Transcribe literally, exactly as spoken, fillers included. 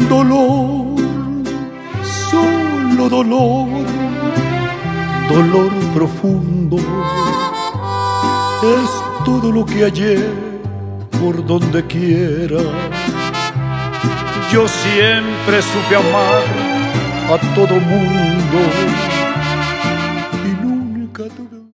Dolor, solo dolor, dolor profundo, es todo lo que hallé por donde quiera. Yo siempre supe amar a todo mundo,